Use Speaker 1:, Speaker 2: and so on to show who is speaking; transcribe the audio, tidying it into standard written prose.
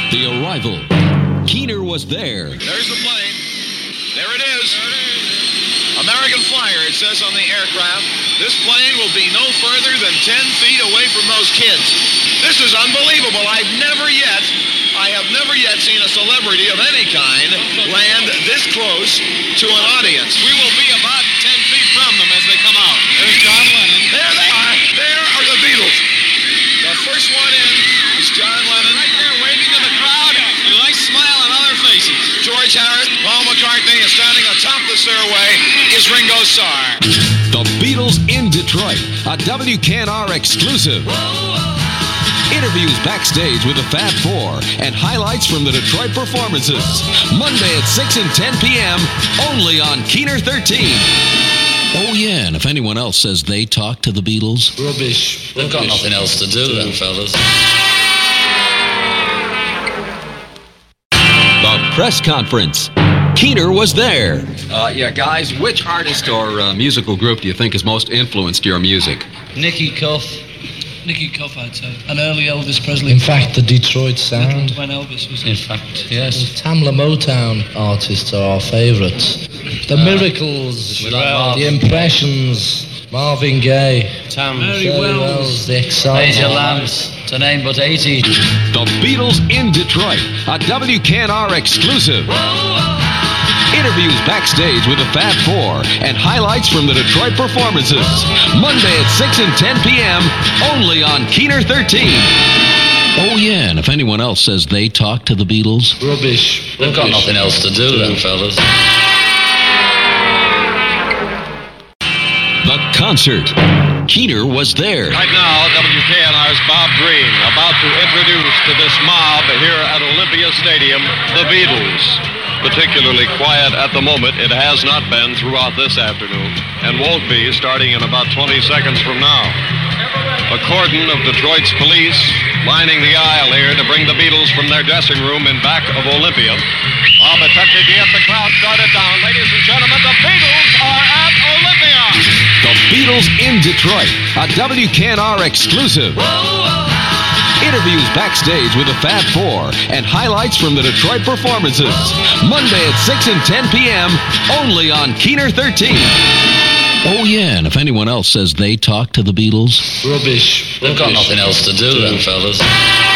Speaker 1: The arrival. Keener was there.
Speaker 2: There's the plane. There it is. American Flyer, it says on the aircraft. This plane will be no further than 10 feet away from those kids. This is unbelievable. I have never yet seen a celebrity of any kind land this close to an audience. We will be about 10 feet from them as they come out. There's John Lennon. There they are. There are the Beatles. The first one in is John Lennon. Right there waving to the crowd. A nice smile on other faces. George Harrison, Paul McCartney, and standing atop the stairway is Ringo Starr.
Speaker 1: The Beatles in Detroit, a WKNR exclusive. Interviews backstage with the Fab Four and highlights from the Detroit performances. Monday at 6 and 10 p.m. only on Keener 13. Oh, yeah, and if anyone else says they talk to the Beatles...
Speaker 3: Rubbish. They've got nothing else to do then, fellas.
Speaker 1: The press conference. Keener was there.
Speaker 4: Yeah, guys, which artist or musical group do you think has most influenced your music?
Speaker 3: Nicky Cuff.
Speaker 5: Nicky Cuff, I'd say. An early Elvis Presley.
Speaker 6: In fact, the Detroit sound.
Speaker 5: When Elvis was...
Speaker 3: In fact, yes.
Speaker 6: Tamla Motown artists are our favourites. The Miracles, the Impressions, Marvin Gaye,
Speaker 5: Mary Wells,
Speaker 6: the Excitement,
Speaker 3: Major Lambs, to name but 80.
Speaker 1: The Beatles in Detroit, a WKNR exclusive. Interviews backstage with the Fab Four and highlights from the Detroit performances. Monday at 6 and 10 p.m. only on Keener 13. Oh, yeah, and if anyone else says they talk to the Beatles...
Speaker 6: Rubbish.
Speaker 3: They've got nothing else to do then, fellas.
Speaker 1: The concert. Keener was there.
Speaker 2: Right now, WKNR's Bob Green about to introduce to this mob here at Olympia Stadium the Beatles. Particularly quiet at the moment. It has not been throughout this afternoon and won't be starting in about 20 seconds from now. A cordon of Detroit's police lining the aisle here to bring the Beatles from their dressing room in back of Olympia. Bob attempted to get the crowd started down. Ladies and gentlemen, the Beatles are at Olympia.
Speaker 1: The Beatles in Detroit, a WKNR exclusive. Interviews backstage with the Fab Four and highlights from the Detroit performances. Monday at 6 and 10 p.m. only on Keener 13. Oh, yeah, and if anyone else says they talk to the Beatles...
Speaker 6: Rubbish.
Speaker 3: They've got nothing else to do then, fellas.